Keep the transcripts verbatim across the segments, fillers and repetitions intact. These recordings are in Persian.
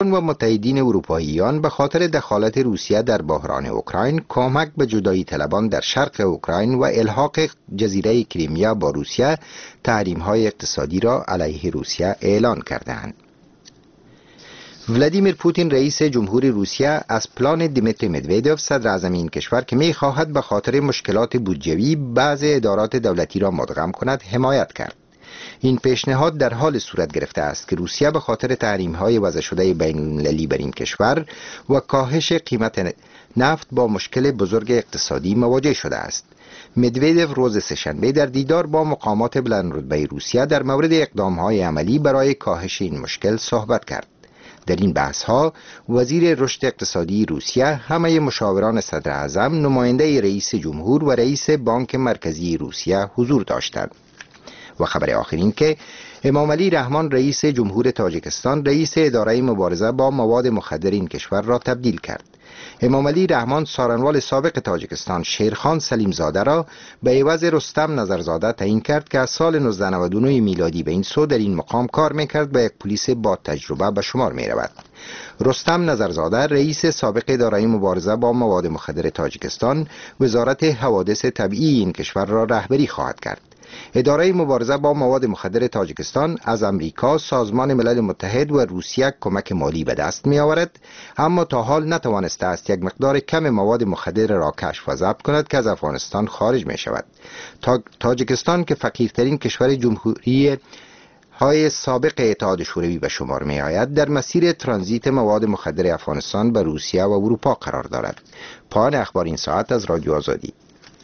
و متحدین اروپاییان به خاطر دخالت روسیه در بحران اوکراین، کمک به جدایی طلبان در شرق اوکراین و الحاق جزیره کریمیا با روسیه تحریم‌های اقتصادی را علیه روسیه اعلان کردند. ولادیمیر پوتین رئیس جمهوری روسیه از پلان دیمیتری مدویدوف صدر اعظم این کشور که می خواهد به خاطر مشکلات بودجویی بعض ادارات دولتی را مدغم کند حمایت کرد. این پیشنهاد در حال صورت گرفته است که روسیه به خاطر تحریم‌های وضع شده بین‌المللی بر این کشور و کاهش قیمت نفت با مشکل بزرگ اقتصادی مواجه شده است. مدویدوف روز سه‌شنبه در دیدار با مقامات بلندرتبه روسیه در مورد اقدام‌های عملی برای کاهش این مشکل صحبت کرد. در این بحث ها وزیر رشد اقتصادی روسیه، همه مشاوران صدر اعظم، نماینده رئیس جمهور و رئیس بانک مرکزی روسیه حضور داشتند. و خبر آخرین که امام علی رحمان رئیس جمهور تاجیکستان رئیس اداره مبارزه با مواد مخدر این کشور را تبدیل کرد. امام علی رحمان سارنوال سابق تاجیکستان شیرخان سلیم زاده را به عوض رستم نظرزاده تعیین کرد که از سال نوزده نود و نه میلادی به این سو در این مقام کار میکرد و یک پلیس با تجربه به شمار می رود. رستم نظرزاده رئیس سابق اداره مبارزه با مواد مخدر تاجیکستان وزارت حوادث طبیعی این کشور را رهبری خواهد کرد. اداره مبارزه با مواد مخدر تاجیکستان از امریکا، سازمان ملل متحد و روسیه کمک مالی به دست می آورد، اما تا حال نتوانسته است یک مقدار کم مواد مخدر را کشف و ضبط کند که از افغانستان خارج می شود. تا... تاجیکستان که فقیرترین کشور جمهوری های سابق اتحاد شوروی به شمار می آید، در مسیر ترانزیت مواد مخدر افغانستان به روسیه و اروپا قرار دارد. پایان اخبار این ساعت از رادیو آزادی.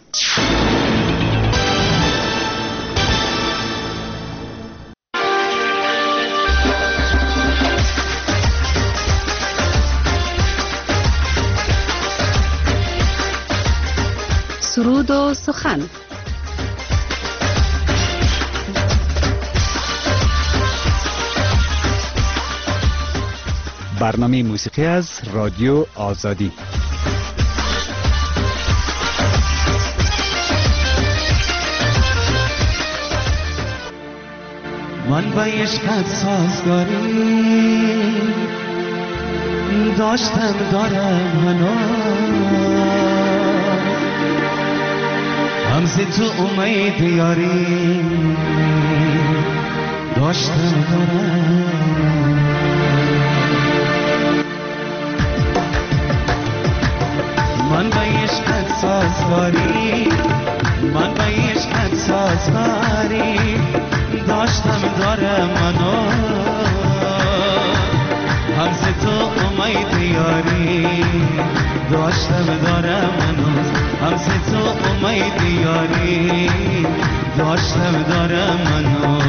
سرود و سخن. برنامه موسیقی از رادیو آزادی. من با عشقت سازگاری داشتم دارم هنوز، همزه تو امید یاری داشتم دارم. من با عشقت سازگاری، من با عشقت سازگاری داشتم دارم منو، همزه تو امید یاری داشتم دارم منو، همزه تو امید یاری داشتم دارم منو.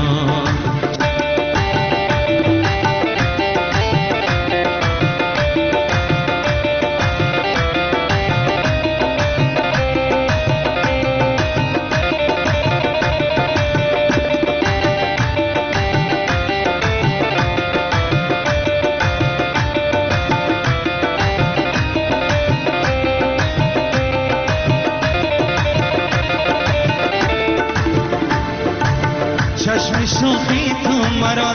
چشم شوخی تو مرا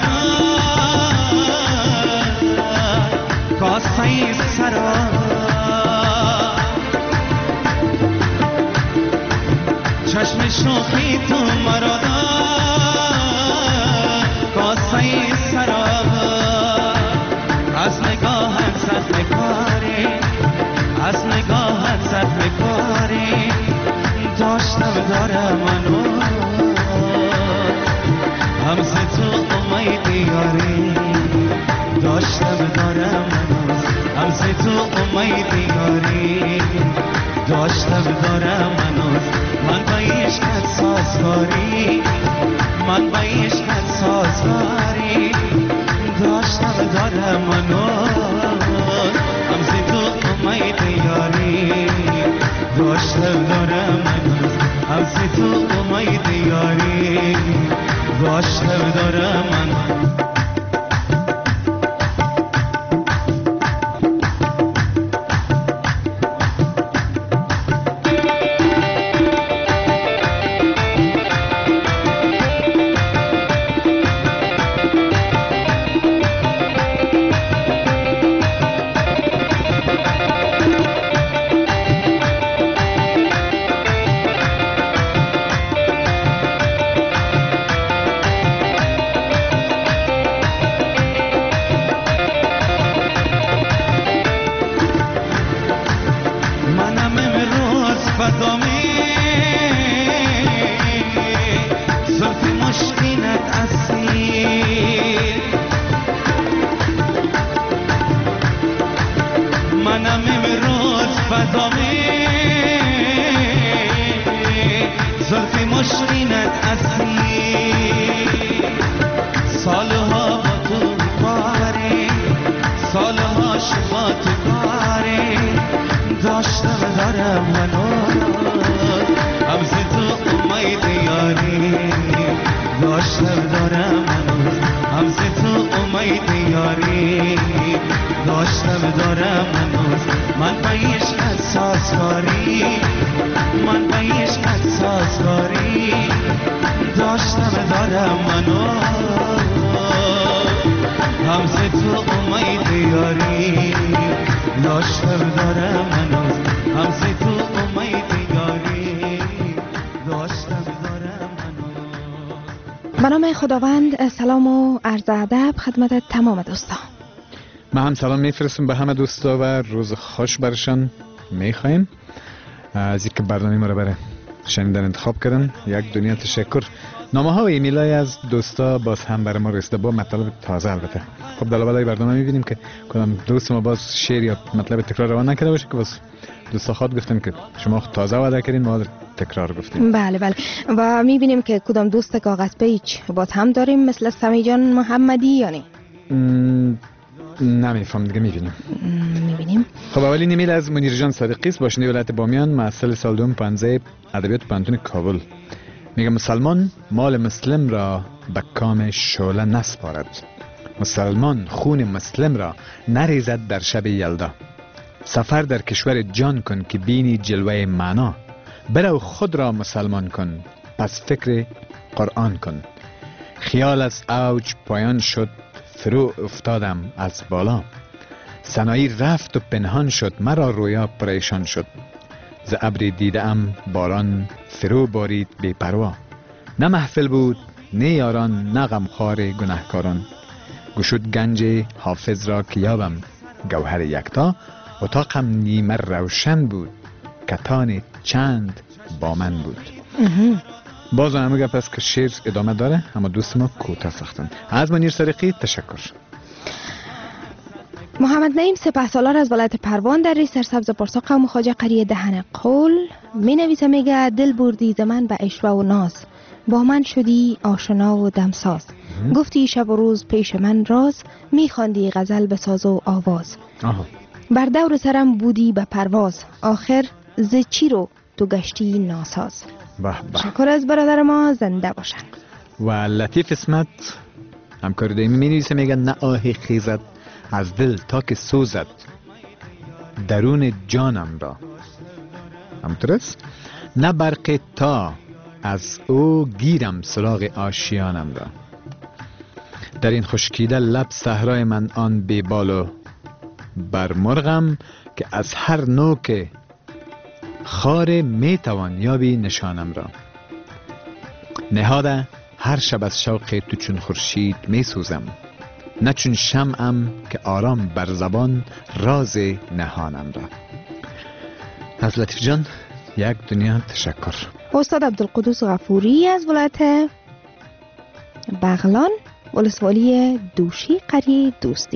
کاسه سرا، چشم شوخی تو مرا کاسه سرا، از نگاهت زد بکاری، از نگاهت زد بکاری داشتم دارم منو، همزه تو امید یاری داشتم دارم منوز، همزه تو امید یاری داشتم دارم منوز. من با عشقت سازگاری، من با عشقت سازگاری داشتم دارم منوز، همزه تو امید یاری داشتم دارم منوز، همزه تو امید یاری داشتم دارم من. آشینت اصلی سالها با تو کاره سالها شما تو کاره داشتم دارم هنوز همز تو امید یاری داشتم دارم هنوز همز تو امید یاری داشتم دارم هنوز من بایش احساس کاری من بایش احساس کاری داشتم دارم هنوز همز تو امید یاری داشتم دارم هنوز همز تو امید یاری داشتم دارم هنوز. به نام خداوند. سلام و عرض ادب خدمت تمام دوستان. ما هم سلام میفرستیم به همه دوستا و روز خوش برشان میخوایم. از اینکه برنامه ما رو برای شنیدن انتخاب کردن یک دنیا تشکر. نامه ها و ایمیل های از دوستا باز هم برای ما رسیده با مطلب تازه. البته خب در بالای برنامه میبینیم که کدام دوست ما باز شعر یا مطلب تکرار روان نکرده باشه که باز دوستا خود گفتن که شما تازه وعده کردین ما تکرار گفتیم. بله بله و میبینیم که کدام دوست کاغذ پیچ باز هم داریم مثل سمی جان محمدی یا نه؟ نمیفهم دیگه میبینیم میبینیم. خب اولین ایمیل از منیر جان صادقی است، باشنده ولایت بامیان، محصل سال دوم پانزده ادبیات پانتون کابل. میگه مسلمان مال مسلم را به کام شعله نسپارد، مسلمان خون مسلم را نریزد در شب یلدا. سفر در کشور جان کن که بینی جلوه معنا، برو خود را مسلمان کن پس فکر قرآن کن. خیال از اوج پایان شد فرو افتادم از بالا، سنایی رفت و پنهان شد مرا رویا پریشان شد. ز ابری دیده ام باران فرو بارید بی پروا، نه محفل بود نه یاران نه غمخوار گناهکاران. گشود گنج حافظ را که یابم گوهر یکتا، اتاقم نیمه روشن بود کتان چند با من بود. باز همه گپ است که شعر ادامه داره اما دوست ما کوتاه ساختن. از منیر صادقی تشکر. محمد نعیم سپهسالار از ولایت پروان در ری سرسبز پرسا قوم خواجه قریه دهن قول می نویسه، میگه دل بردی ز من به عشوه و ناز، با من شدی آشنا و دمساز. گفتی شب و روز پیش من راز، می خواندی غزل به ساز و آواز. آها. بر دور سرم بودی به پرواز، آخر ز چی رو تو گشتی ناساز. به به. شکر از برادر ما زنده باشن. و لطیف اسمت همکار دایمی می نویسه، میگه نه آهی خیزد از دل تا که سوزد درون جانم را. همطور است؟ نه برق تا از او گیرم سراغ آشیانم را. در این خشکیده لب صحرای من آن بیبال و برمرغم، که از هر نوک خار میتوان یابی نشانم را. نهاده هر شب از شوق تو چون خورشید می سوزم، نه چون شمعم که آرام بر زبان راز نهانم را. از لطیف جان یک دنیا تشکر. استاد عبدالقدوس غفوری از ولایت بغلان ولسوالی دوشی قریه دوستی.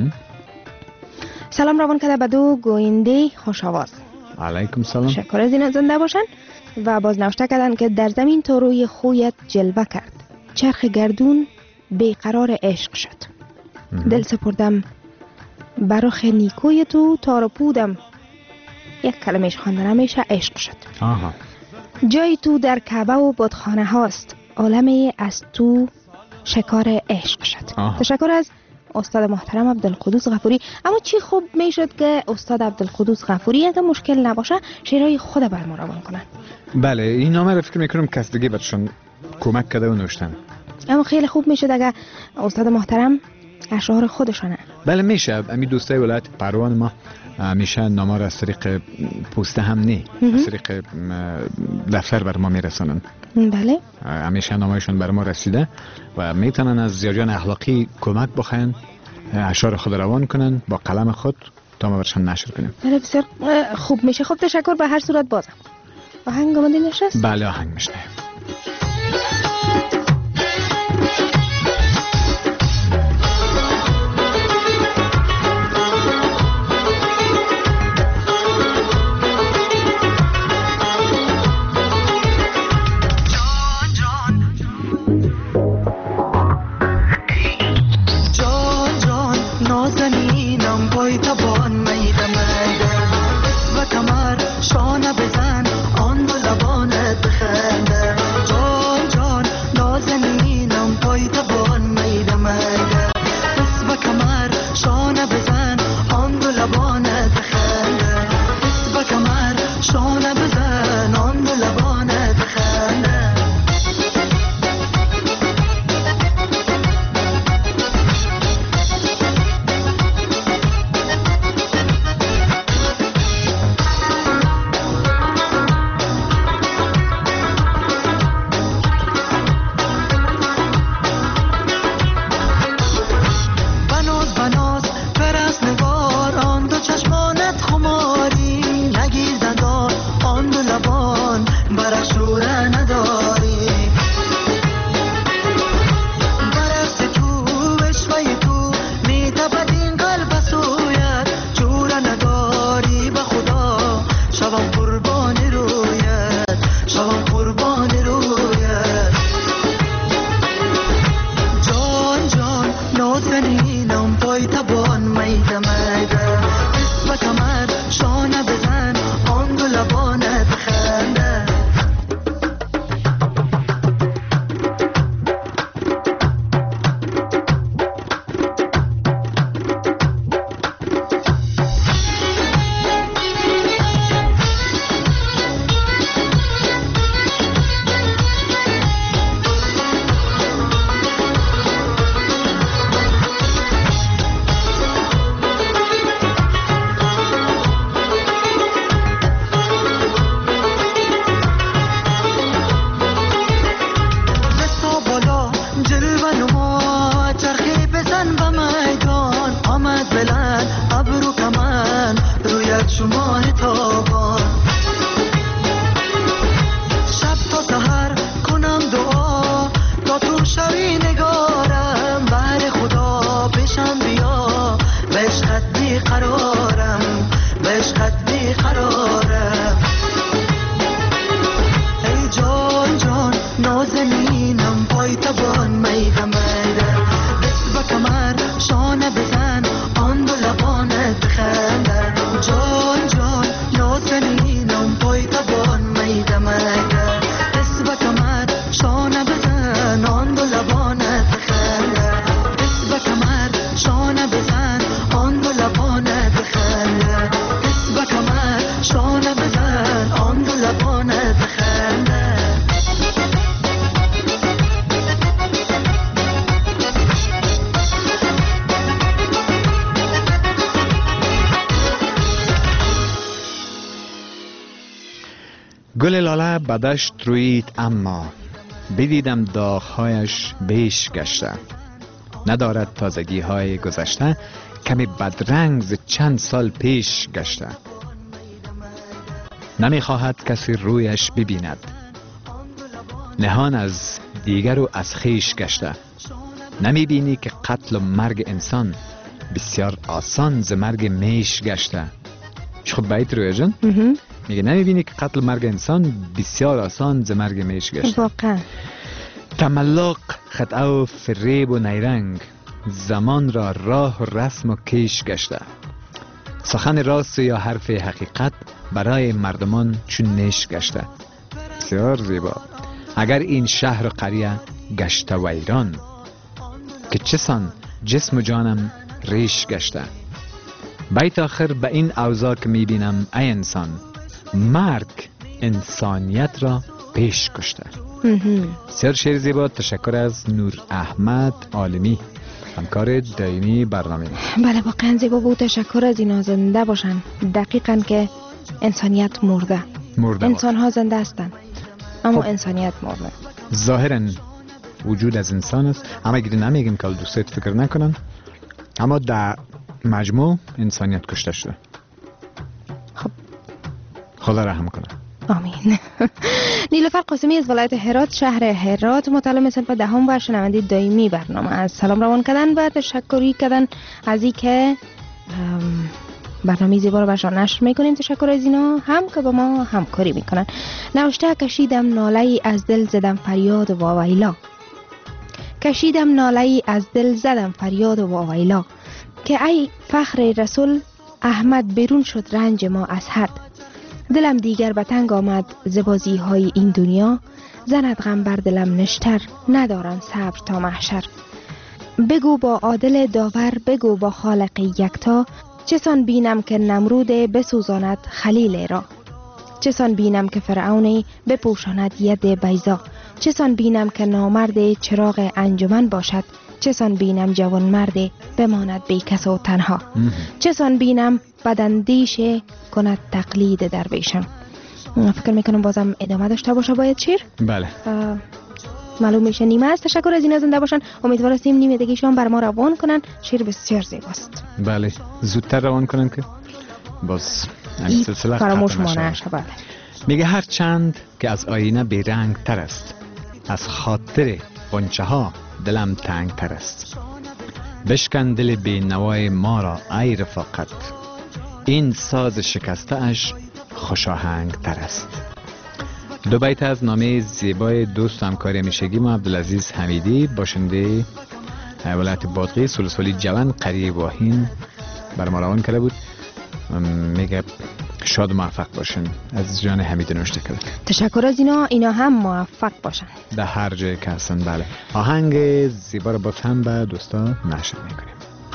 سلام روان کرده به دو گوینده خوش آواز. علیکم سلام. شکر از این زنده باشن و باز نوشته کردن که در زمین تو روی خویت جلوه کرد، چرخ گردون بیقرار عشق شد. دل سپردم برخ نیکوی تو تار پودم، یک کلمهش خواندن همیشه عشق شد. آها. جای تو در کعبه و بتخانه هاست، عالمی از تو شکار عشق شد. آها. تشکر از استاد محترم عبدالقدوس غفوری. اما چی خوب میشد که استاد عبدالقدوس غفوری اگه مشکل نباشه شعرهای خود بر ما روان کنن. بله این نامه رو فکر میکنم کس دیگه برشون کمک کرده و نوشتن. اما خیلی خوب میشد اگه استاد محترم اشعار خودشانه. بله میشه. امی دوستای ولایت پروان ما میشه نامه را از طریق پوسته هم نه از طریق دفتر بر ما میرسانن. بله همیشه نامه‌شون بر ما رسیده و میتونن از زیاجان اخلاقی کمک بخواین، اشعار خود روان کنن با قلم خود تا ما برشان نشر کنیم. بله بسیار خوب میشه. خب تشکر. به هر صورت بازم آهنگ آماده نشست؟ بله آهنگ میشنه. شمار تابان. شب تا سحر کنم دعا تا تو شوی نگارم، بر خدا بشم بیا به عشقت بیقرارم، به عشقت بیقرارم. ای جان جان نازنینم پای تبان میده میده، دست به کمر شانه بزن آن دو لبانت بخنده. جان جان نازنینم پای تبان میده میده، دست به کمر شانه بزن آن دو لبانت بخنده. دست به کمر شانه بزن آن دو لبانت بخنده، دست به کمر شانه بزن آن دو لبانت بخنده. گل لاله بدشت روید اما بدیدم داغهایش بیش گشته، ندارد تازگی های گذشته، کمی بدرنگ ز چند سال پیش گشته. نمیخواهد کسی رویش ببیند، نهان از دیگر و از خیش گشته. نمیبینی که قتل و مرگ انسان بسیار آسان ز مرگ میش گشته. چه خوب بیت رویا جان؟ میگه نمیبینی که قتل مرگ انسان بسیار آسان ز مرگ میش گشته. واقعا تملق خطا و فریب و نیرنگ، زمان را راه و رسم و کیش گشته. سخن راست یا حرف حقیقت برای مردمان چون نیش گشته. بسیار زیبا. اگر این شهر و قریه گشته ویران، که چسان جسم و جانم ریش گشته. بیت آخر به این اوضاع که میبینم ای انسان، مرگ انسانیت را پیش کشته. بسیار شعر زیبا. تشکر از نور احمد عالمی، همکار دائمی برنامه. بله واقعا زیبا بود. تشکر از اینا. زنده باشن. دقیقاً که انسانیت مرده. مرده انسان ها زنده هستن اما خب. انسانیت مرده. ظاهراً وجود از انسان است، اما اگر نمیگیم که دوستت فکر نکنن، اما در مجموع انسانیت کشته شده. خب خدا رحم کنه. آمین. نیلوفر قاسمی از ولایت هرات، شهر هرات، متعلم صنف دهم و شنونده دائمی برنامه از سلام روان کردن و تشکری کردن از این که برنامه زیبا رو برشان نشر میکنیم. تشکر از اینا هم که با ما همکاری میکنن. نوشته کشیدم ناله از دل زدم فریاد و واویلا، کشیدم ناله از دل زدم فریاد و واویلا، که ای فخر رسول احمد بیرون شد رنج ما از حد. دلم دیگر به تنگ آمد زبازی های این دنیا، زند غم بر دلم نشتر ندارم صبر تا محشر. بگو با عادل داور، بگو با خالق یکتا، چسان بینم که نمرود بسوزاند خلیل را، چسان بینم که فرعونی بپوشاند ید بیضا، چسان بینم که نامرد چراغ انجمن باشد، چسان بینم جوان مرد بماند بی کس و تنها، چسان بینم بداندیش کند تقلید درویشان. فکر میکنم بازم ادامه داشته باشه باید شیر. بله معلوم میشه نیمه است. تشکر از این زنده باشن. امیدوار هستیم نیمه دیگه‌شون بر ما روان کنن. شیر بسیار زیباست. بله زودتر روان کنن که باز این سلسله فراموش ختم مانه نشه. بله. میگه هر چند که از آینه بیرنگ تر است، از خاطر غنچه ها دلم تنگ تر است. بشکن دل بی نوای ما را ای رفاقت، این ساز شکسته اش خوشاهنگ تر است. دو بیت از نامه زیبای دوست و همکار همیشگی ما عبدالعزیز حمیدی، باشنده ولایت بادغیس، سلسله جوان قریه واهین بر ما روان کرده بود. میگه شاد و موفق باشن. از جان حمید نوشته کرده. تشکر از اینا. اینا هم موفق باشن در هر جای که هستن. بله آهنگ زیبا رو با هم به دوستا نشر میکنیم.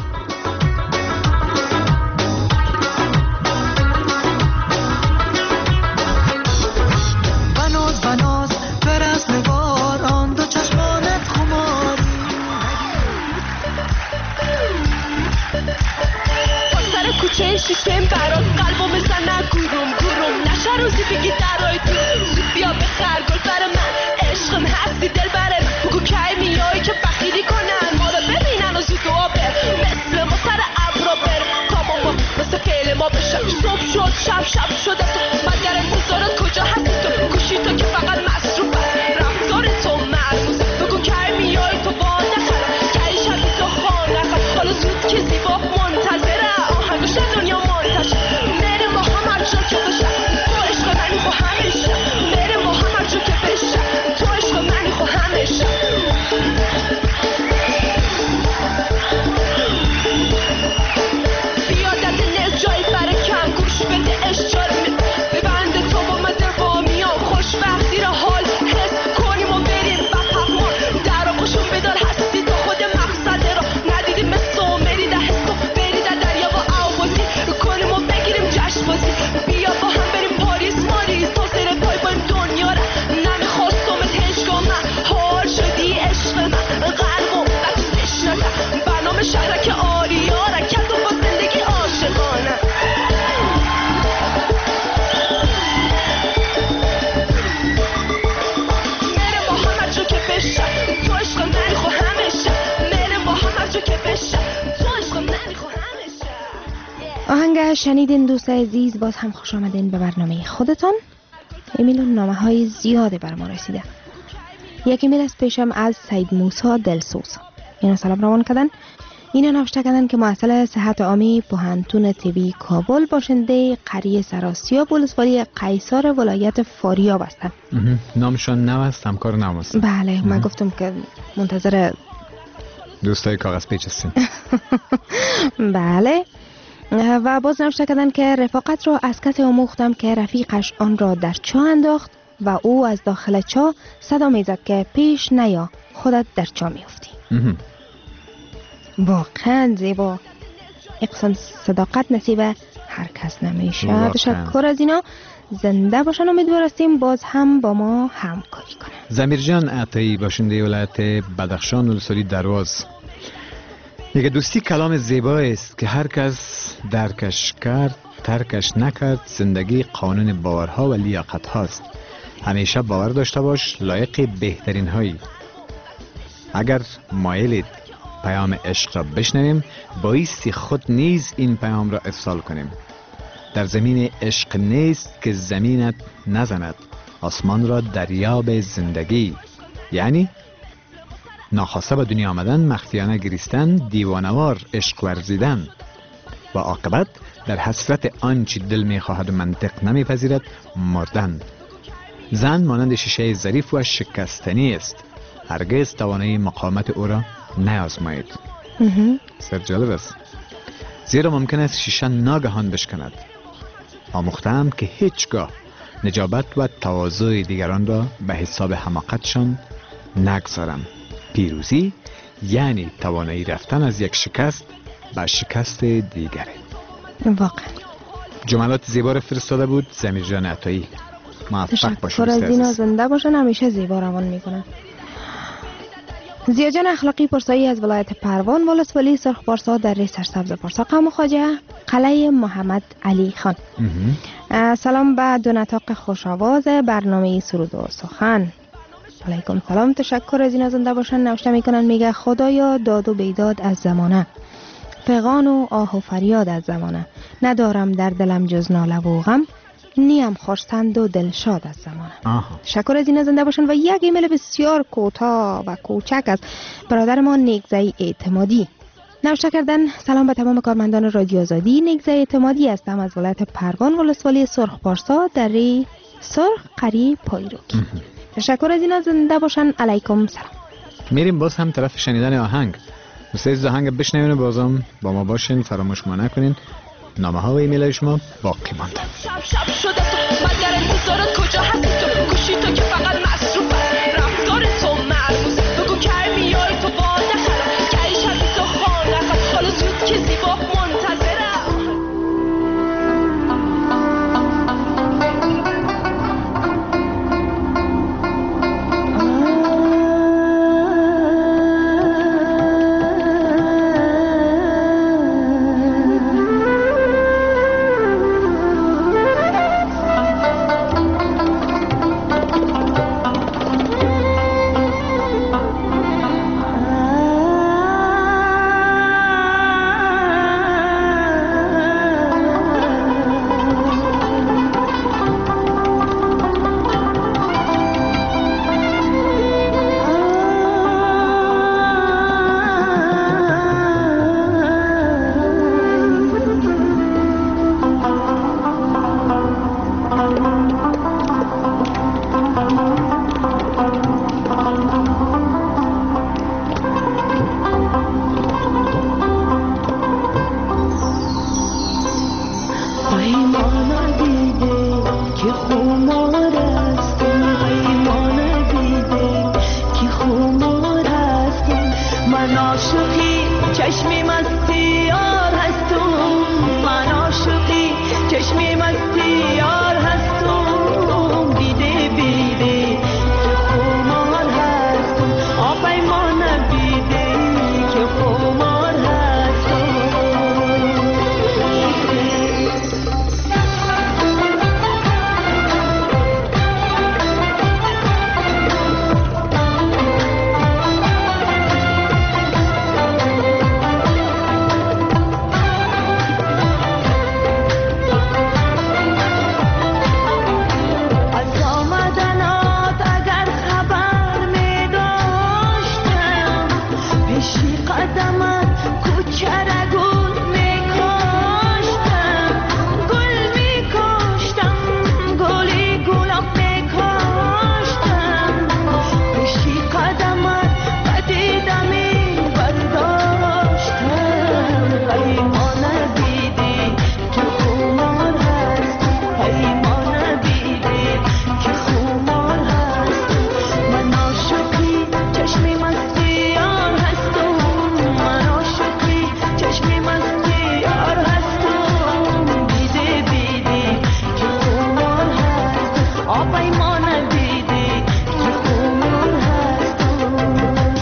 بناز بناز برس نگار آن دو چشمانت خماری، سر کوچه شیشم برات قلبو بزنن گروم گروم نشه روزی بگی درای تو بیا بخر گل بر من عشقم هستی دل بره بگو کی میای که بخیلی کنن ما رو ببینن و زود و بر مثل ما سر ابرا بر کامون با مثل کل ما بشم صبح شد شب شب شده تو من در انتظارت کجا هستی تو گوشی تو که فقط مصروف رفتار تو مرموز بگو کی میای تو با نخرم کی شبی تو خانه حالا زود که زیبا منتظره آهنگوش دنیا منتشر میره ما هم هر جا که بشه تو عشق منی خو همیشه میره ما هم هر جا که بشه تو عشق منی خو همیشه بیادت نز جایی برای کم گوش بده اشاره می ببنده تو با مدر با میام خوشبختی را حال حس کنیم و بریم و پهمان در آقاشون بدار هستی تو خود مقصد را ندیدی مثل و مری ده حس و بری در دریا و آوازی کنیم و بگیریم جشن بازی بیا با هم بریم پاریس ماریس تا سیر پای بایم دنیا را نمیخواستمت هشگاه من حال شدی عشق من قلب و بکسش نزن برنامه شهرک آریا را کت و با زندگی عاشقانه میره با هم هر جا که بشه تو عشق منی خو همیشه میره با هم هر جا که بشه تو عشق منی خو همیشه آهنگ شنیدین دوست عزیز، باز هم خوش آمدین به برنامه خودتان. ایمیل و نامه های زیاده بر ما رسیده. یک ایمیل از پیشم از سید موسی دلسوز. اینا سلام روان کردن. اینا نوشته کردن که معسل صحت عامی پوهنتون طبی کابل باشنده قریه سراسیاب ولسوالی قیصر ولایت فاریاب هستند. نامشان نو است، همکار نو است. بله، من گفتم که منتظر دوستای کاغذ پیچ هستیم. بله. و باز نوشته کردن که رفاقت را از کسی آموختم که رفیقش آن را در چاه انداخت و او از داخل چاه صدا میزد که پیش نیا خودت در چاه میافتی. واقعا زیبا. اقسام صداقت نصیب هر کس نمیشه. تشکر از اینا. زنده باشن. امیدوار هستیم باز هم با ما همکاری کنن. زمیرجان عطایی باشنده ولایت بدخشان ولسوالی درواز میگه دوستی کلام زیبایی است که هر کس درکش کرد ترکش نکرد. زندگی قانون باورها و لیاقت هاست. همیشه باور داشته باش لایق بهترین هایی. اگر مایلید پیام عشق را بشنویم بایستی خود نیز این پیام را ارسال کنیم. در زمین عشق نیست که زمینت نزند، آسمان را دریاب زندگی، یعنی ناخواسته به دنیا آمدن، مخفیانه گریستن، دیوانوار عشق ورزیدن و عاقبت در حسرت آنچه دل میخواهد و منطق نمیپذیرد مردن. زن مانند شیشه ظریف و شکستنی است، هرگز توانایی مقاومت او را نیازمایید. سر جالب است، زیرا ممکن است شیشه ناگهان بشکند. آموختم که هیچگاه نجابت و تواضع دیگران را به حساب حماقتشان نگذارم. پیروزی یعنی توانایی رفتن از یک شکست به شکست دیگره. واقعا جملات زیبا را فرستاده بود زمیرجان عطایی. موفق باشید. تشکر از اینا. زنده باشن. همیشه زیبا روان میکنن. زیاجان اخلاقی پرسایی از ولایت پروان ولسوالی سرخ پارسا در سرسبز پارسا قم خواجه قلعه محمد علی خان. سلام به دو نطاق خوشاواز برنامه سرود و سخن. علیکم سلام. تشکر از اینا. زنده باشن. نوشته میکنن میگه خدایا داد و بیداد از زمانه، فغان و آه و فریاد از زمانه، ندارم در دلم جز ناله و غم، نیم خرسند و دلشاد از زمانه. تشکر از این. زنده باشن. و یک ایمیل بسیار کوتاه و کوچک از برادر ما نیگزه اعتمادی نوشته کردن سلام به تمام کارمندان رادیو آزادی. نیگزه اعتمادی هستم از ولایت پروان ولسوالی سرخ پارسا در سرخ قریه پایروکی. تشکر از این. زنده باشن. علیکم سلام. میریم باز هم طرف شنیدن آهنگ. دوستای آهنگ بشنوین و بازم با ما باشین. فراموش ما نکنین. نامه ها و ایمیل های شما باقی مانده. شب شب شده تو من در انتظارت کجا هستی تو گوشی تو که فقط مصروف رفتار تو مرموز بگو کی میای تو با نخرم کی شبی تو خانه حالا زود که زیبا منتظره پیمان دیده که خمار هستم، پیمان دیده که خمار هستم. من عاشقی چشمی مستی یار هستم، من عاشقی چشمی مستی یار هستم. بیده بیده که خمار هستم، آ پیمان بیده که خمار هستم. از آمدنات اگر خبر می داشتم، پیشی قدمت کوچه گل می کاشتم، گل می کاشتم، گلی گلاب می کاشتم. پیشی قدمت قدیدمی برداشتم، پیمان بیدی که خمار هستم، پیمان بیدی که خمار هستم. من عاشقی چشمی مستی یار هستم، من عاشقی چشمی مستی یار هستم. بیده بیده که خمار هستم، آ پیمان بیده که خمار هستم.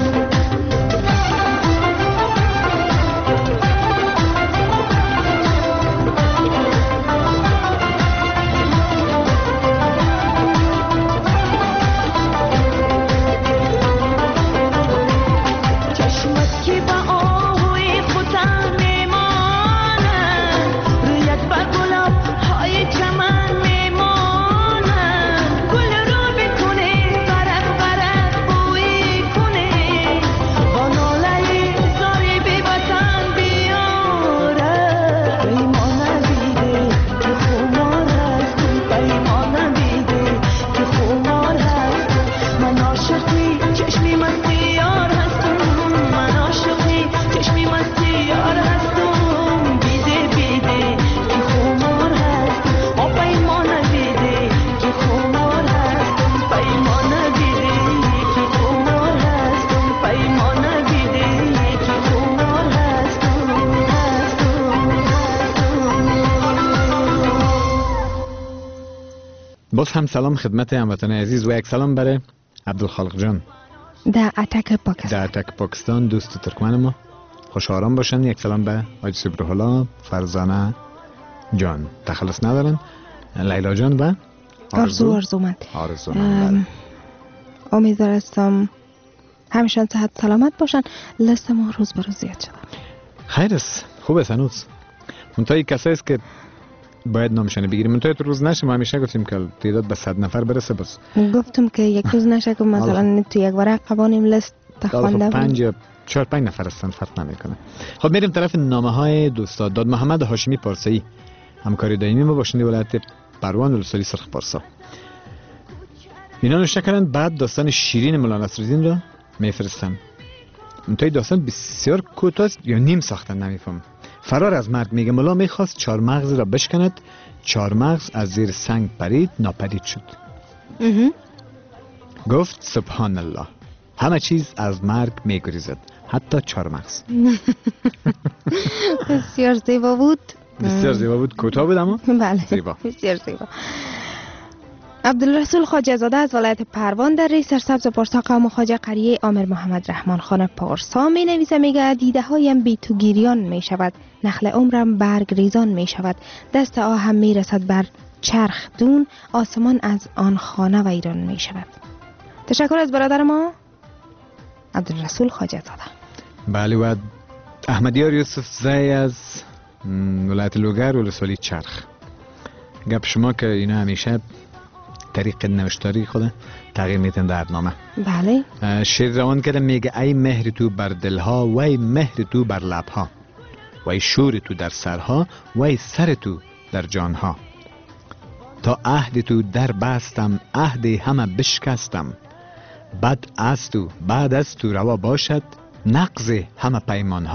چشمت که با آهوی خودم میمانه، رویت با گلاب های چمن میمانه. گل رو بکنه غرق غرق بوی کنه، با ناله زاری بی وطن بیاره. پیمان بیده که خمار هستم، پیمان بیده که خمار هستم. من عاشقی چشمی مستی یار هستم، من عاشقی چشمی مستی یار هستم. بیده بیده که خمار هستم، آ پیمان بیده که خمار هستم، پیمان بیده که خمار هستم، پیمان بیده که خمار هستم، هستم. باز هم سلام خدمت هموطن عزیز و یک سلام برای عبدالخالق جان در اتک پاکستان. در تک پاکستان، دوست ترکمن ما. خوش آرام باشن. یک سلام به حاج سبرهلا، فرزانه جان تخلص ندارن، لیلا جان و آرزو آرزومند. آرزومند. امیدوارم همیشه صحت سلامت باشن. لست ما روز به روز زیاد شد. خیر است، خوب است هنوز. منتها یک کسایی است که باید نامشانه بگیریم. منتها تو روز نشه. ما همیشه گفتیم که تعداد به صد نفر برسه. بس گفتم که یک روز نشه که مثلا تو یک ورق قوانیم لیست تخوانده پنج یا چهار پنج نفر هستن، فرق نمیکنه. خب میریم طرف نامه های دوستا. داد محمد هاشمی پارسایی، همکاری دائمی ما باشنده ولایت پروان ولسوالی سرخ پارسا. اینا نوشته کردن بعد داستان شیرین مولا نصرالدین را میفرستم. منتها داستان بسیار کوتاه یا نیم ساختن، نمیفهم. فرار از مرگ میگه مولا میخواست چهار مغز را بشکند، چهار مغز از زیر سنگ پرید، ناپدید شد. گفت سبحان الله، همه چیز از مرگ میگریزد، حتی چهار مغز. بسیار زیبا بود. بسیار زیبا بود. کوتاه بود اما بله زیبا. بسیار زیبا. عبدالرسول خواجه زاده از ولایت پروان در ری سرسبز پارسا قوم خواجه قریه آمر محمد رحمان خان پارسا می نویسه، میگه دیده هایم بی تو گیریان می شود، نخل عمرم برگ ریزان می شود، دست آهم می رسد بر چرخ دون، آسمان از آن خانه و ایران می شود. تشکر از برادر ما عبدالرسول خواجه زاده. بله. و احمدیار یوسف زی از ولایت لوگر ولسوالی چرخ. گپ شما که اینا همیشه طریق نوشتاری خود تغییر میتن در نامه. بله. شعر روان کرده، میگه ای مهر تو بر دلها، وای مهر تو بر لبها، وای شور تو در سرها، وای سر تو در جانها. تا عهد تو در بستم، عهد همه بشکستم، بد از تو بعد از تو روا باشد، نقض همه پیمانها.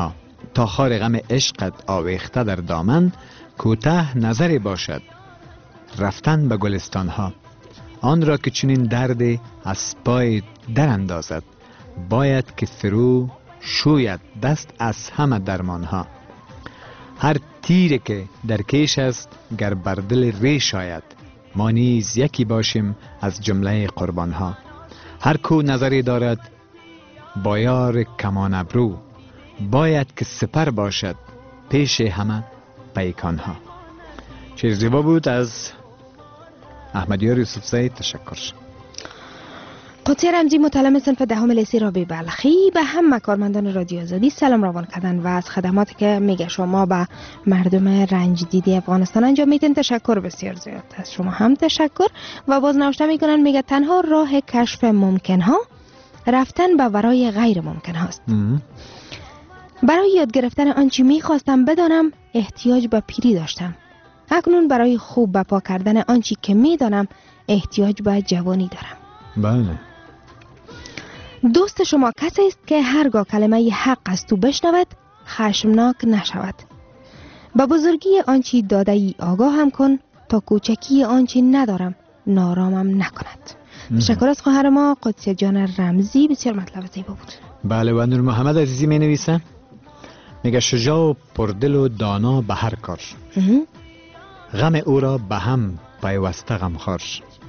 تا خار غم عشقت آویخته در دامن، کوتاه نظری باشد رفتن به گلستان ها. آن را که چنین درد از پای در اندازد، باید که فرو شوید دست از همه درمان ها. هر تیری که در کیش است گر بر دل ریش آید، ما نیز یکی باشیم از جمله قربان ها. هر کو نظری دارد با یار کمان ابرو، باید که سپر باشد پیش همه پیکان ها. شعر زیبا بود از احمدیار یوسفزی. تشکر. قدسی رمزی متعلم صنف دهم لیسه رابعه بلخی به همه کارمندان رادیو آزادی سلام روان کردن و از خدماتی که میگه شما به مردم رنج دیده افغانستان انجام میدین تشکر بسیار زیاد. از شما هم تشکر. و باز نوشته میکنن میگه تنها راه کشف ممکن ها رفتن به ورای غیر ممکن هاست. برای یاد گرفتن آنچه میخواستم بدانم احتیاج به پیری داشتم. اکنون برای خوب بپا کردن آنچه که میدانم احتیاج به جوانی دارم. بله. دوست شما کسی است که هرگاه کلمه حق از تو بشنود خشمناک نشود. با بزرگی آنچه داده ای آگاه هم کن تا کوچکی آنچه ندارم نارامم نکند. تشکر از خواهر ما قدسی جان رمزی. بسیار مطلب زیبا بود. بله. و نور محمد عزیزی می نویسه میگه شجاع و پردل و دانا به هر کار، غم او را به هم پیوسته غمخوار.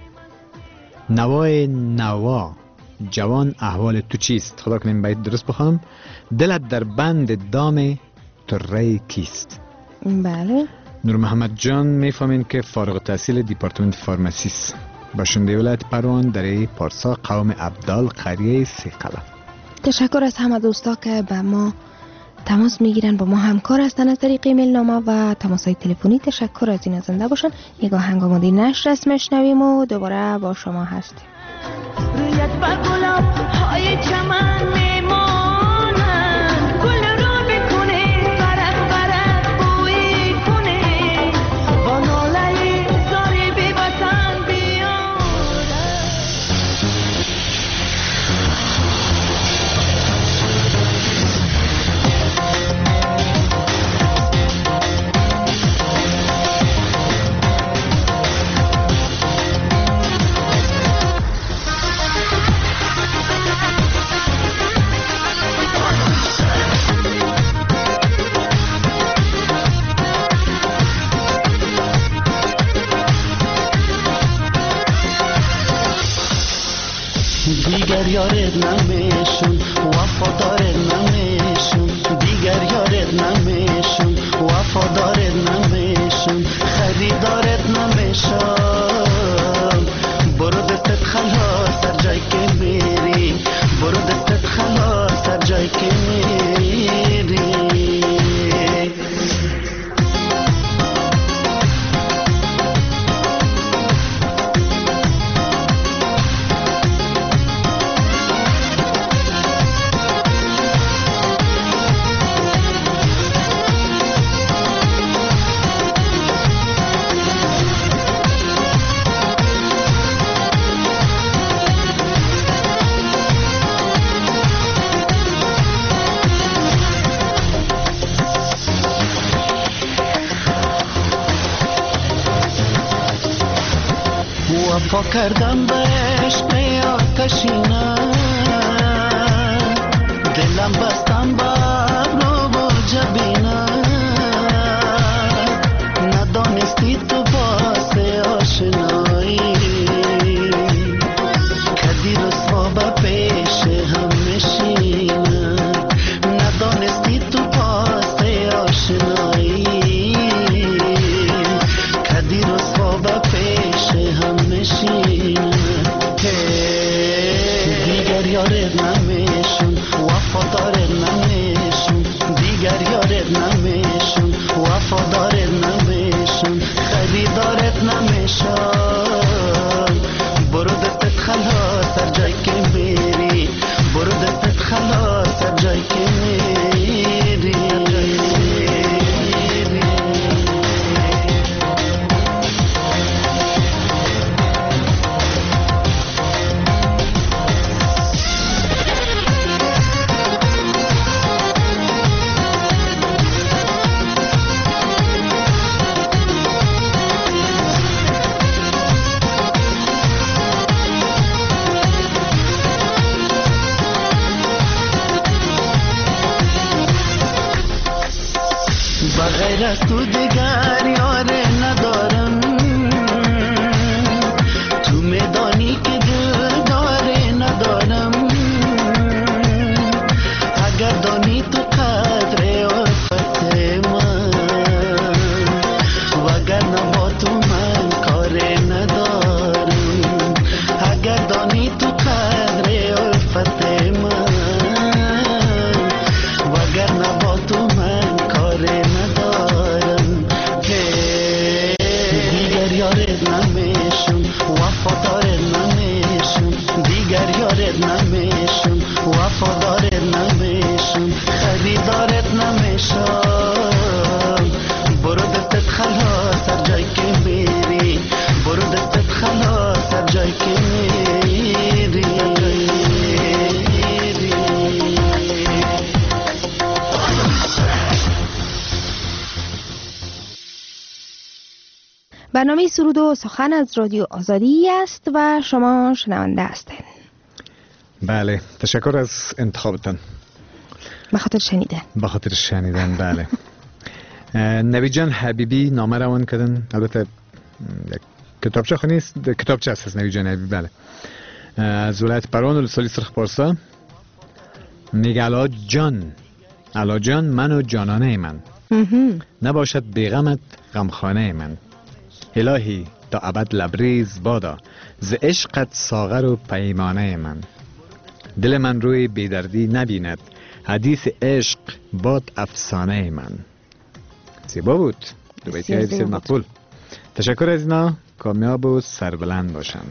نوای نوا جوان احوال تو چیست؟ خدا کنیم باید درست بخوانم. دلت در بند دام تره کیست؟ بله. نور محمد جان میفهمین که فارغ التحصیل دیپارتمنت فارماسیست، باشنده ولایت پروان در پارسا قوم عبدال قریه سیقلم. تشکر از همه دوستا که به ما تماس میگیرن، با ما همکار هستن از طریق ایمیل نامه و تماس‌های تلفنی. تشکر از این زنده باشن. یک آهنگ آماده نشر است میشنویم و دوباره با شما هستیم. رویت بر گلاب های چمن میمانن، گل رو بکنه فرق فرق بویی کنه، با ناله زاری بی وطن بیاره. دیگر یارت نمیشون وفادارت نمیشون، دیگر یارت نمیشون وفادارت نمیشون، خریدارت نمیشون. برو دستت خلاص هر جای که میری، برو دستت خلاص هر جای که میری. وفا کردم به عشق آتشینم، دلم بستم با ابرو و جبینم. ندانستی تو واسه آشنایی، کدی رسوا به پیش هم نشینم. ندانستی تو واسه آشنایی، کدی رسوا به پیش هم نشینم. دیگر یارت نمیشون وفادارت نمیشون. یارت نمیشم وفادارت نمیشم دیگر یارت نمیشم وفادارت نمیشم خریدارت نمیشم برو دستت خلاص هر جای که میری برو دستت خلاص هر جای که میری برنامه سرود و سخن از رادیو آزادی است و شما شنونده هستید. بله، تشکر از انتخابتان. به خاطر شنیدن. به خاطر شنیدن بله. نوید جان حبیبی نامه روان کردن، البته کتابچه خو نیست، کتابچه هست از نوید جان حبیبی. بله، از ولایت پروان ولسوالی سرخ پارسا. میگه علا جان علا جان من و جانانه من نباشد بیغمت غمخانه من. الهی تا ابد لبریز بادا ز عشقت ساغر و پیمانه من. دل من روی بیدردی نبیند حدیث عشق باد افسانه من. زیبا بود، دو بیتی های بسیار مقبول. تشکر از اینا، کامیاب و سربلند باشن.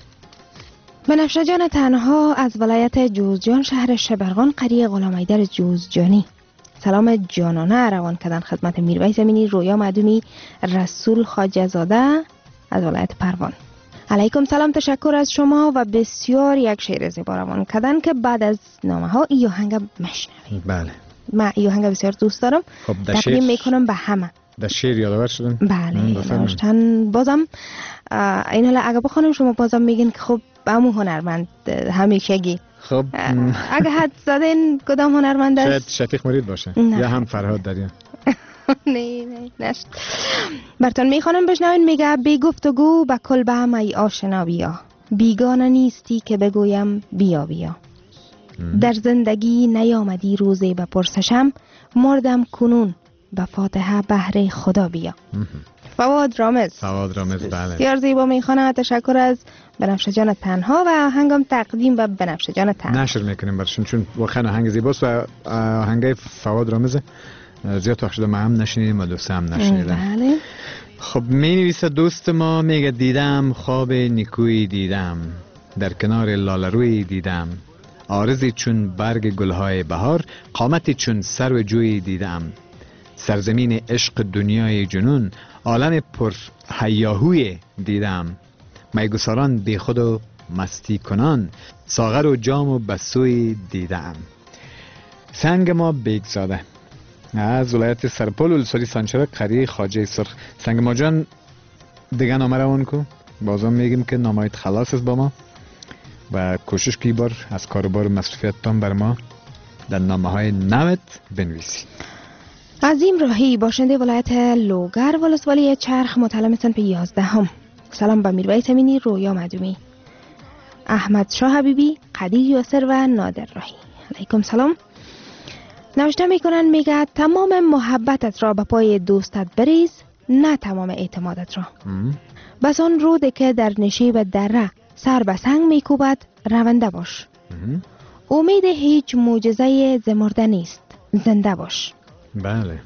بنفشه جان تنها از ولایت جوزجان شهر شبرغان قریه غلامایدر جوزجانی سلام جانانه روان کردن خدمت میرویس امینی رویا معدومی رسول خواجه زاده از ولایت پروان. علیکم سلام، تشکر از شما و بسیار یک شعر زیبا روان کردن که بعد از نامه ها ای آهنگ مشنویم. بله، من ای آهنگ بسیار دوست دارم، تقدیم میکنم به همه. در شعر یادآور شدن؟ بله، نوشتن بازم این حالا اگه بخونم شما بازم میگین که خب همون هنرمند همیشگی. خب اگه حد زدین کدام هنرمند است؟ شاید شفیق مرید باشه نه. یا هم فرهاد دریا. نه نه نشت. برتون میخوانم بشنوین. میگه بی گفتگو به کلبه ای آشنا بیا، بیگانه نیستی که بگویم بیا بیا. در زندگی نیامدی روزی بپرسشم، مردم کنون به فاتحه بهر خدا بیا. فواد رامز. فواد رامز بله. بسیار زیبا میخوانه. تشکر از بنفشه جان تنها و آهنگم تقدیم به بنفشه جان تنها نشر میکنیم برشون، چون واقعا آهنگ زیباست و آهنگای فواد رامز زیاد تا شده ما هم نشنیدیم و دوست هم نشنیدم. بله. خب می نویسه دوست ما، میگه دیدم خواب نیکویی دیدم، در کنار لالرویی دیدم، عارضی چون برگ گلهای بهار، قامتی چون سرو جویی دیدم، سرزمین عشق دنیای جنون، عالم پر هیاهوی دیدم، میگساران بی خود و مستی کنان، ساغر و جام و بسوی دیدم. سنگ ما بیگزاده از ولایت سرپل ولسوالی سانچرک قریه خواجه سرخ. سنگ ما جان دیگه نامه روان کو، بازم میگیم که نامایت خلاص است با ما و کوشش کی بار از کاروبار و مصرفیتتان بر ما در نامه های نوت بنویسی. عظیم راهی باشنده ولایت لوگر ولسوالی چرخ متعلم صنف یازدهم. سلام به میرویس امینی رویا معدومی احمد شاه حبیبی قدیر یاسر و نادر راهی. علیکم سلام. نوشته میکنن میگه تمام محبتت را به پای دوستت بریز، نه تمام اعتمادت را. بس آن روده که در نشیب دره سر به سنگ میکوبد رونده باش. امید هیچ معجزه زمرده نیست، زنده باش. بله.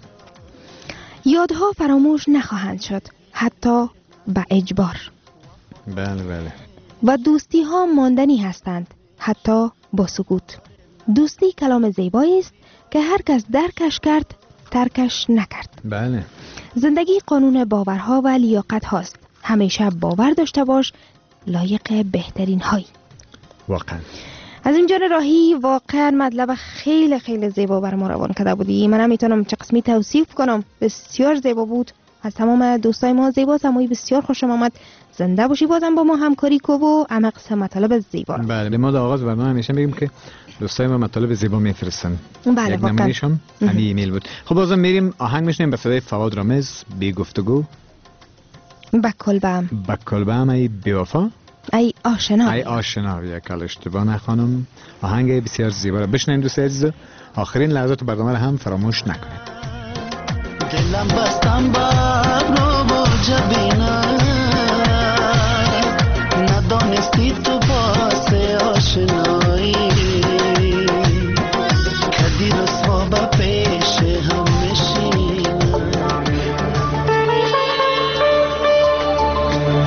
یادها فراموش نخواهند شد حتی به اجبار. بله بله. و دوستی ها ماندنی هستند حتی با سکوت. دوستی کلام زیبایی است که هر کس درکش کرد ترکش نکرد. بله. زندگی قانون باورها و لیاقت هاست. همیشه باور داشته باش، لایق بهترین هایی. واقعا از این جان راهی واقعا مطلب خیلی خیلی زیبا بر ما روان کرده بودی. من نمیتونم چه قسمی توصیف کنم، بسیار زیبا بود. از تمام دوستای ما زیبا سمایی بسیار خوشم آمد. زنده باشی، بازم با ما همکاری کو و عمق سه مطالب زیبا. بله، ما در آغاز برنامه همیشه میگیم که دوستای ما مطالب زیبا میفرستن. بله، یک نمونهش هم همین ایمیل بود. خب بازم میریم آهنگ میشنیم به صدای فواد رامز، بی گفتگو. بکلبم بکلبم ای بیوفا، ای آشنا، ای آشنا. یک کال اشتباه نخوانم. آهنگ بسیار زیبا را بشنویم دوستای عزیز. آخرین لحظات برنامه را هم فراموش نکنید. دلم بستم بابرو با جبینه، ندانستی تو باسه آشنایی، کدی رسوا با پیش هم میشینه.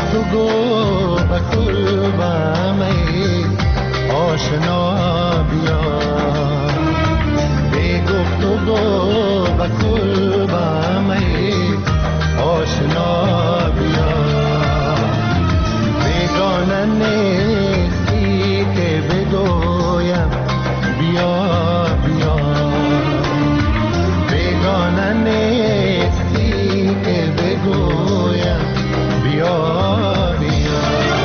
گفتگو به قلبم ای آشنا بیا، بی گفتگو به قلبم ای آشنا بیا، بیگانه نیستی که بگویم بیا بیا، بیگانه نیستی که بگویم بیا بیا.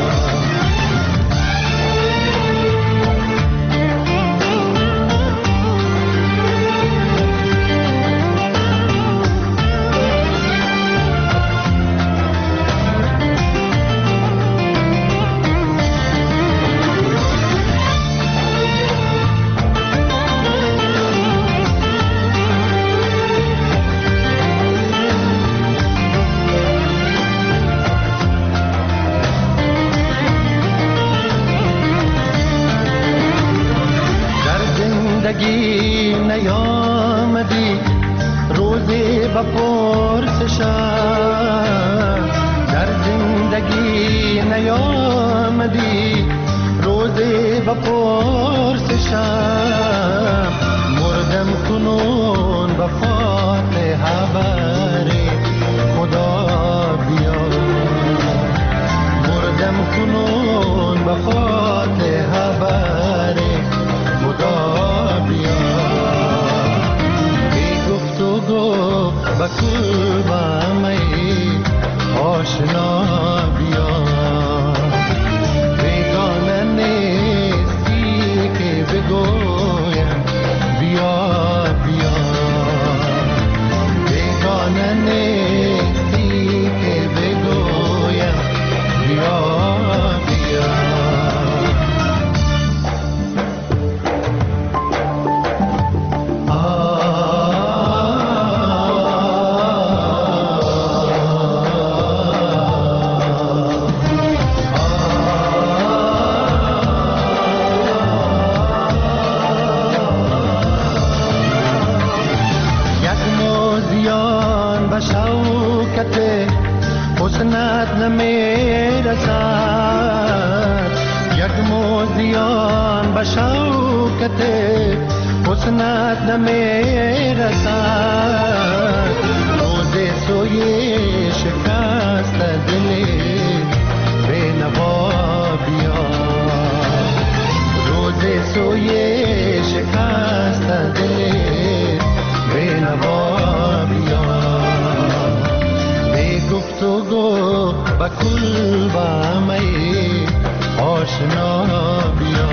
زندگی نیامدی روزی بپرسشم، در زندگی نیامدی روزی بپرسشم، مردم کنون به فاتحه بری خدا بیا، مردم کنون به فاتحه بری خدا بیا، بی گفتگو به قلبم ای آشنا بیا، بیگانه نیستی که بگویم بیا بیا، بیگانه نیستی که بگویم بیا بیا. حسنت نمیرسد، یک موزیان به شوکت حسنت نمیرسد، روز سوی شکست دل بینوا بیا، روز سوی شکست دل بینوا بیا، گفتگو به قلبم ای آشنا بیا،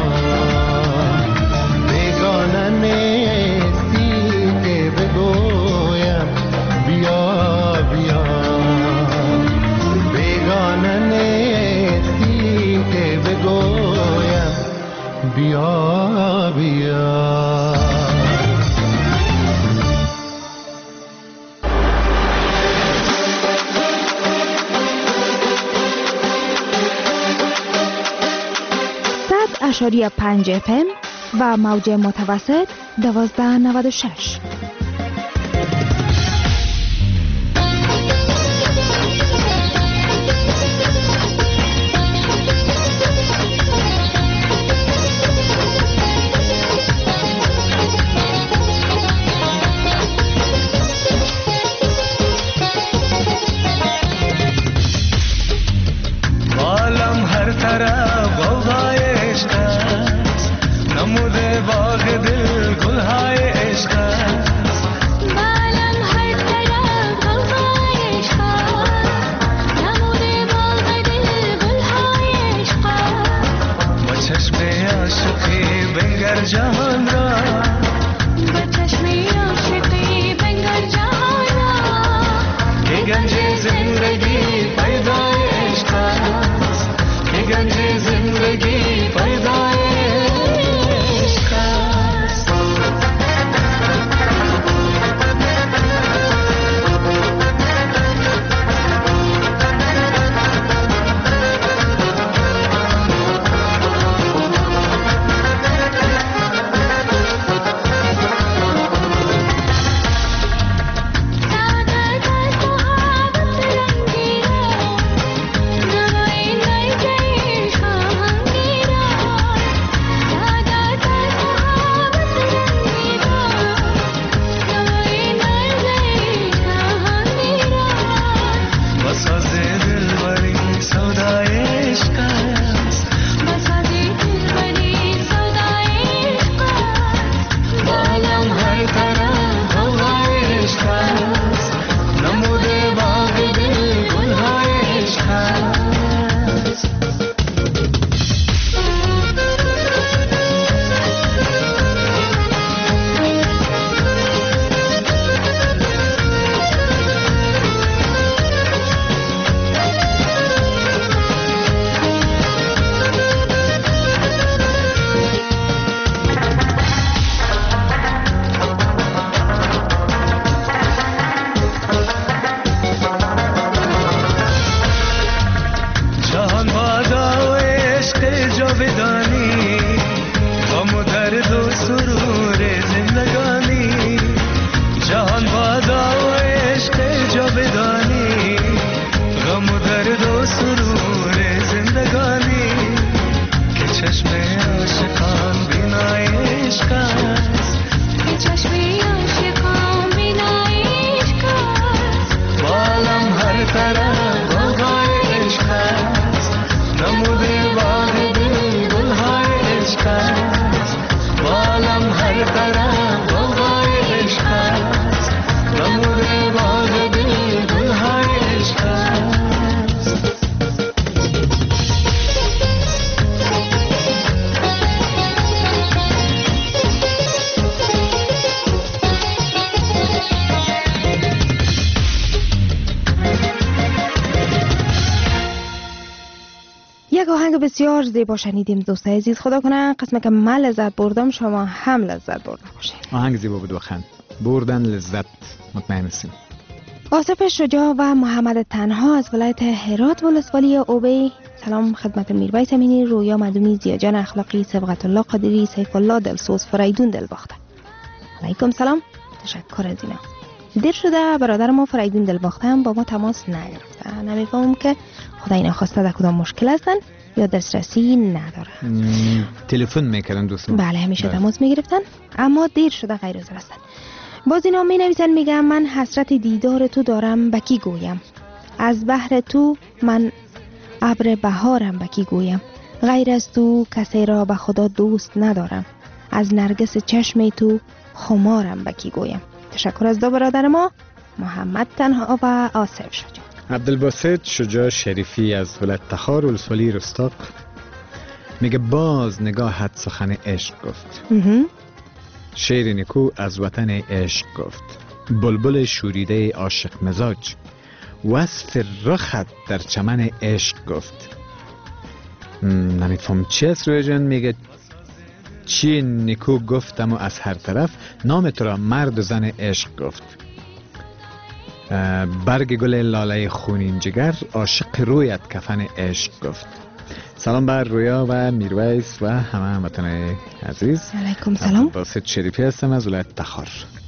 بیگانه نیستی که بگویم بیا بیا، بیگانه نیستی که بگویم بیا بیا. اشاری پنج اف ام و موج متوسط دوازده نود و شش. عالم هر طرف غوغای عشق است، نموده باغ دل گلهای عشق است، جاودانی، غم و درد و سرور زندگانی، جهان بادا و عشق جاودانی، غم و درد و سرور زندگانی، که چشم عاشقان بینای عشق است، که چشم عاشقان بینای عشق است، بالم هر طرف غوغای عشق است، نموده باغ دل گلهای عشق است، بالم هر طرف غوغای عشق است، نموده باغ دل گلهای عشق است. یک آهنگ بسیار زیبا شنیدیم دوستای عزیز. خدا کنه قسم که من لذت بردم شما هم لذت برده باشین. آهنگ زیبا بود واقعا، بردن لذت مطمئن هستیم. آصف شجاع و محمد تنها از ولایت هرات ولسوالی اوبی. سلام خدمت میربای امینی، رویا مدومی، زیاجان اخلاقی، سبقت الله قادری، سیف الله دلسوز، فریدون دلباخته. علیکم سلام، تشکر از اینا. دیر شده برادر ما فریدون دلباخته هم با ما تماس نگرفته. نمیفهمم که خدای نخواسته در کدام مشکل هستن یا دسترسی ندارن. تلفن میکردن دوستان. بله همیشه تماس میگرفتن اما دیر شده غیر حاضر هستن. باز اینا می نویسن میگم من حسرت دیدار تو دارم بکی گویم، از بحر تو من ابر بهارم بکی گویم، غیر از تو کسی را به خدا دوست ندارم، از نرگس چشم تو خمارم بکی گویم. تشکر از دو برادر ما، محمد تنها و آصف شجاع. عبدالباسط شجاع شریفی از ولایت تخار ولسوالی رستاق میگه باز نگاهت سخن عشق گفت، شعر نیکو از وطن عشق گفت، بلبل شوریده عاشق مزاج، وصف رخت در چمن عشق گفت. نمیفهم چی است روی جان؟ میگه چی نیکو گفتم و از هر طرف، نام تو را مرد و زن عشق گفت، برگ گل لاله خونین جگر، عاشق رویت کفن عشق گفت. سلام بر رویا و میرویس و همه هموطنان عزیز. علیکم سلام. باسط شریفی هستم از ولایت تخار.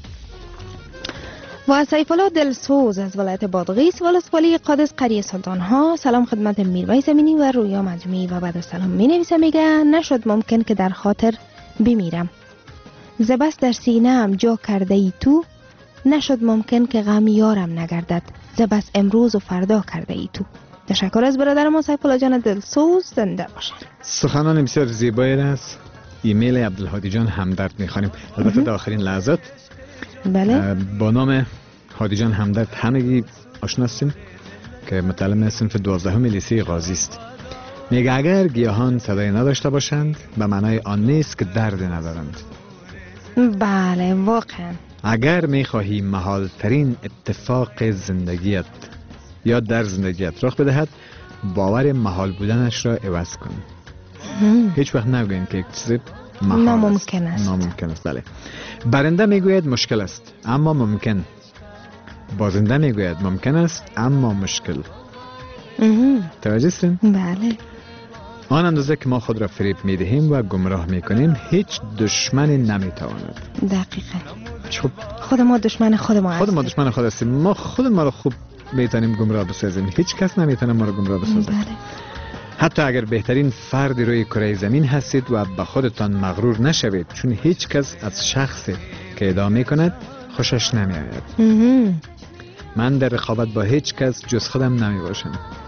و سیف الله دلسوز از ولایت بادغیس ولسوالی قادس قریه سلطان ها. سلام خدمت میرویس امینی و رویا مجموعی و بعد سلام می نویسه میگه نشد ممکن که در خاطر بمیرم، زبست در سینه‌ام جا کرده ای تو، نشد ممکن که غم یارم نگردد، زبست امروز و فردا کرده ای تو. تشکر از برادر ما سیف الله جان دلسوز، زنده باشن. سخنان بسیار زیبایی است. ایمیل عبدالهادی جان همدرد میخوانیم، البته در آخرین لحظات. بله. با نام هادی جان همدرد همگی آشنا هستیم که متعلم صنف دوازدهم لیسه قاضی است. میگه اگر گیاهان صدای نداشته باشند به معنای آن نیست که درد ندارند. بله واقعا. اگر میخواهی محال ترین اتفاق زندگیت یا در زندگیت رخ بدهد، باور محال بودنش را عوض کن. هیچ وقت نگوین که یک چیز محال ناممکن است. ناممکن است. بله. برنده میگوید مشکل است اما ممکن، بازنده میگوید ممکن است اما مشکل. توجه هستین؟ بله. آن اندازه که ما خود را فریب میدهیم و گمراه میکنیم هیچ دشمنی نمیتواند. دقیقاً. چوب. خود ما دشمن خود ما هستیم. خود ما دشمن خود هستیم. ما خود ما را خوب میتونیم گمراه بسازیم، هیچ کس نمیتونه ما را گمراه بسازه. بله. حتی اگر بهترین فرد روی کره زمین هستید و به خودتان مغرور نشوید، چون هیچ کس از شخصی که ادعا میکند خوشش نمیآید. من در رقابت با هیچ کس جز خودم نمی باشم.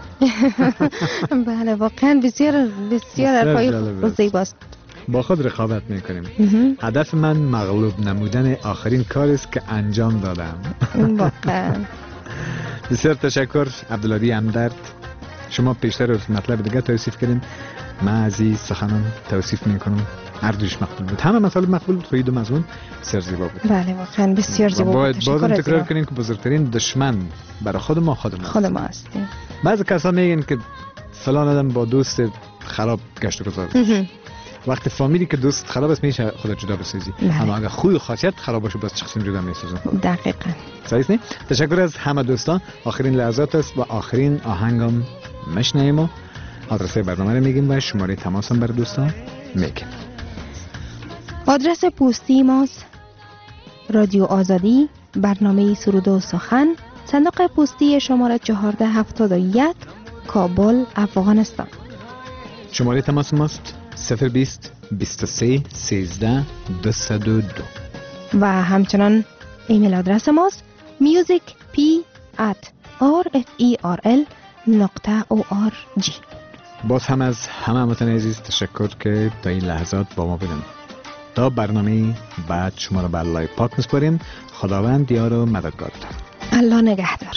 بله واقعا بسیار بسیار حرفای زیباست. با خود رقابت میکنیم. هدف من مغلوب نمودن آخرین کاری است که انجام دادم. واقعا. بسیار تشکر عبدالهادی همدرد. شما پیشتر مطلب دیگه توصیف کردین، من از این سخنان توصیف میکنم. هر دوش مقبول بود، همه مطالب مقبول بود، خواهید مضمون بسیار زیبا بود. بله واقعا بسیار زیبا بود. باید بازم تکرار کنیم که بزرگترین دشمن برای خود ما خود ما خود ما هستیم. بعضی کسا میگن که فلان آدم با دوست خراب گشت و گذار. وقتی فامیلی که دوست خراب است میشه خودت جدا بسازی، اما اگر خوی و خاصیت خراب باشه بس شخصی جدا میسازن. دقیقاً. صحیح است. تشکر از همه دوستان. آخرین لحظات است و آخرین آهنگم مشنیم و آدرس برنامه رو میگیم و شماره تماس هم بر دوستان میگیم. آدرس پستی ماست رادیو آزادی، برنامه سرود و سخن، صندوق پستی شماره چهارده هفتاد و یک، کابل، افغانستان. شماره تماس ماست صفر بیست بیست و سه سیزده دویست و دو. و همچنان ایمیل آدرس ماست musicp at rferl نقطه org. باز هم از همه هموطن عزیز تشکر که تا این لحظات با ما بودن. تا برنامه بعد شما رو به الله پاک میسپاریم. خداوند یار و مددگارتان. الله نگهدار.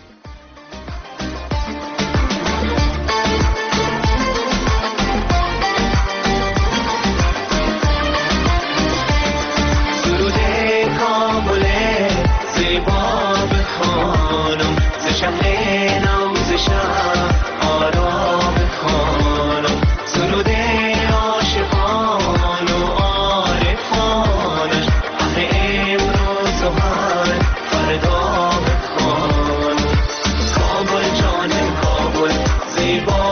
سرود کابل زیبا بخوانم، ز شهر نو ز شهر آرام بخوانم. سرود عاشقان و عارفانش، اهل امروز و هر فردا بخوانم. کابل جانم کابل زیبا